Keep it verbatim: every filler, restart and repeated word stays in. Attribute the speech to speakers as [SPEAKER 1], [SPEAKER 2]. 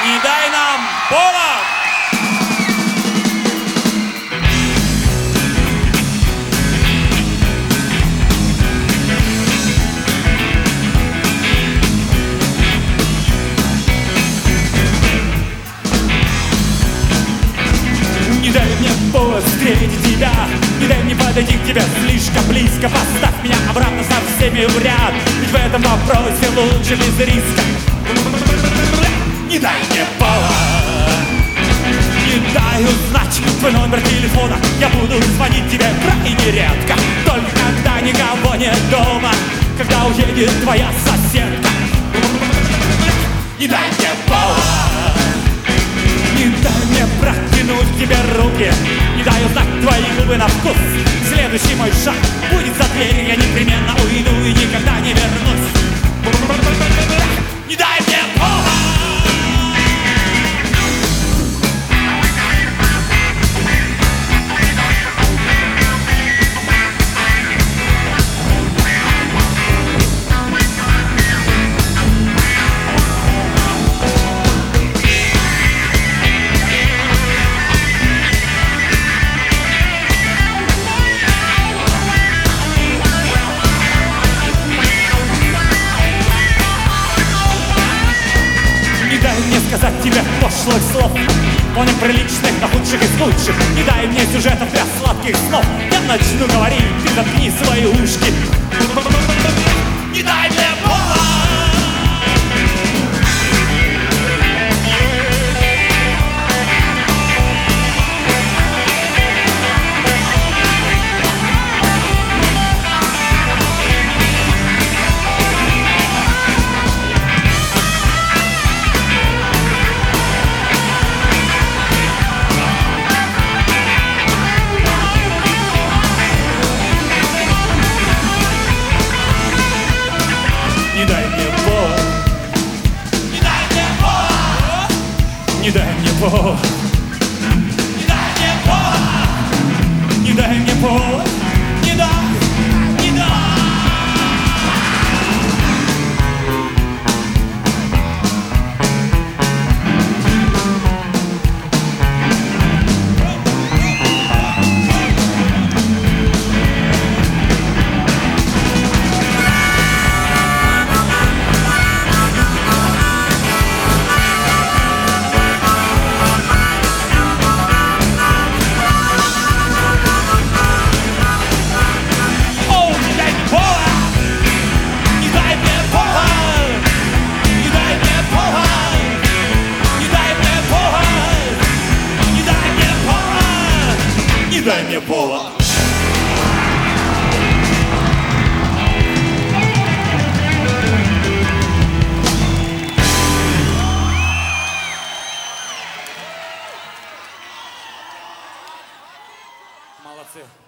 [SPEAKER 1] Не дай нам повод!
[SPEAKER 2] Не дай мне повод встретить тебя, не дай мне подойти к тебе слишком близко. Поставь меня обратно со всеми в ряд, ведь в этом вопросе лучше без риска. Не дай мне повод, не дай узнать твой номер телефона. Я буду звонить тебе крайне редко, только когда никого нет дома, когда уедет твоя соседка. Не дай мне повод, не дай мне протянуть тебе руки, не дай узнать твои губы на вкус. Следующий мой шаг будет за дверью, я непременно уйду и никогда не вернусь. Не дай мне повод. Сказать тебе пошлых слов, но неприличных, но худших из лучших. Не дай мне сюжетов для сладких снов. Я начну говорить, ты заткни свои ушки. Не дай мне повод. Не дай мне повод. Не дай мне повод. Не дай мне повод. Не дай мне повод. Не дай, не дай. Дай мне повод. Молодцы.